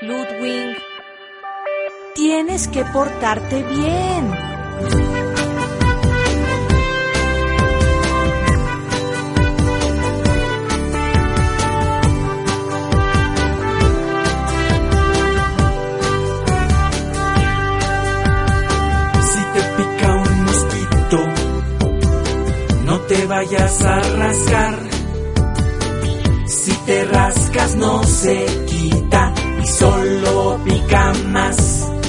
Ludwig, tienes que portarte bien. No te vayas a rascar. Si te rascas no se quita y solo pica más.